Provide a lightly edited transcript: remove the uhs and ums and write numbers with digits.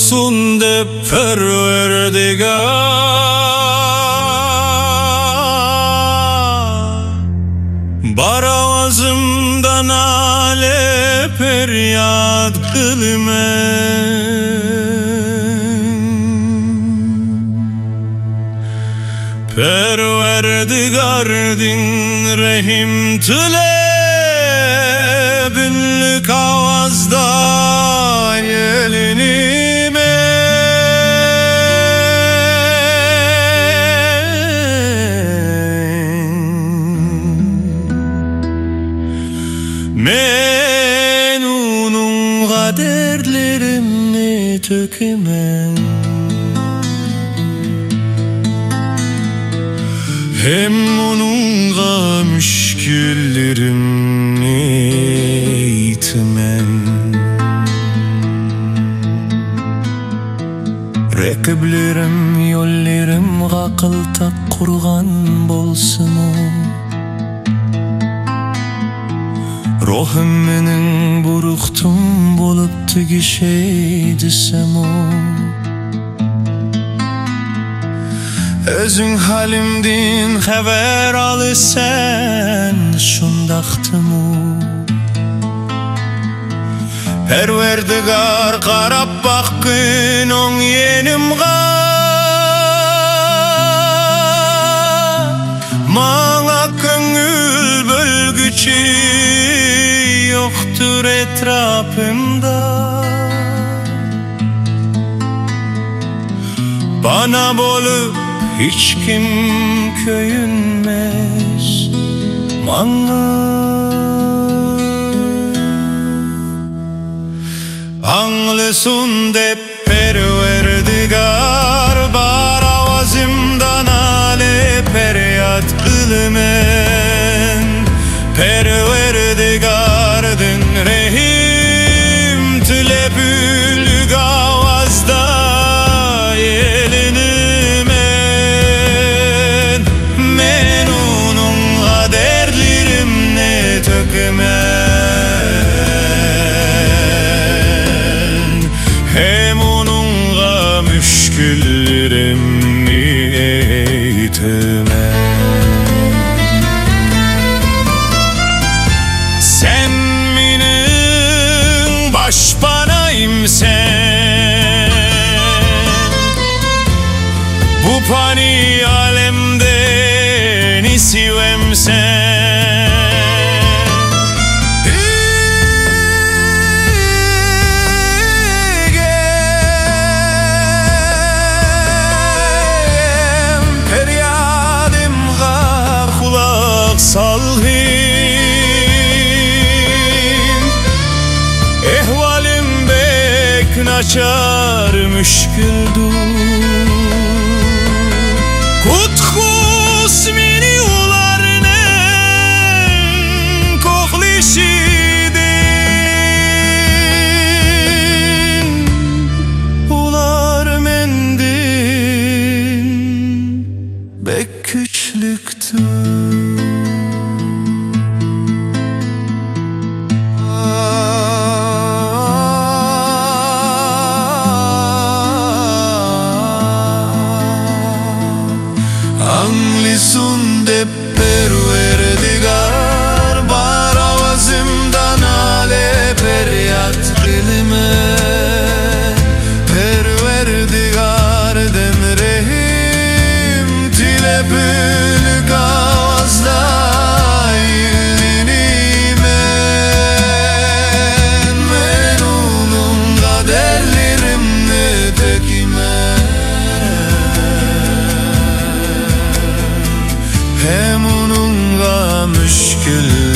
olsun de Perverdigar. Bar avazımda nale feryat kılmen. Perverdigar din rehim tile büllük avazda yelinime. Men onun kaderlerimni tökemen. Hem onunla müşküllerimni eğitmen. Rekiblerim yollerim kakıltak kurgan bolsumu. Ruhum menin buruqtum bolup tügişey desem o. Özün halimdin haber alısen şundaqtımı. Perverdigar qarap bakkın on yenimga. Mana köngül bölgüçü yoktur etrafımda. Bana bolup hiç kim köyünmez bana. Anlısın de Perverdigar. Bar avazımdan ale feryat kılmen. Perverdigardın rehim tile büllük avazda yelinime. Men onun kaderlerimne tökemen. Hem onunla müşküllerimni eğitemen. Sen benim başpanayım sen. Bu pani alemde nisivem sen. Feryadımga kulak sal hin. Ehvalim bek naçar müşküldür. Kutkus meni ularının koklişidin. Ular mendin bek küçlüktür. Anlısın de Perverdigar. Bar avazımdan ale feryat kılmen. Perverdigar den rehim tile büllük avazda yelinime. Men onun kaderlerimne tökemen. Hem onunla müşkül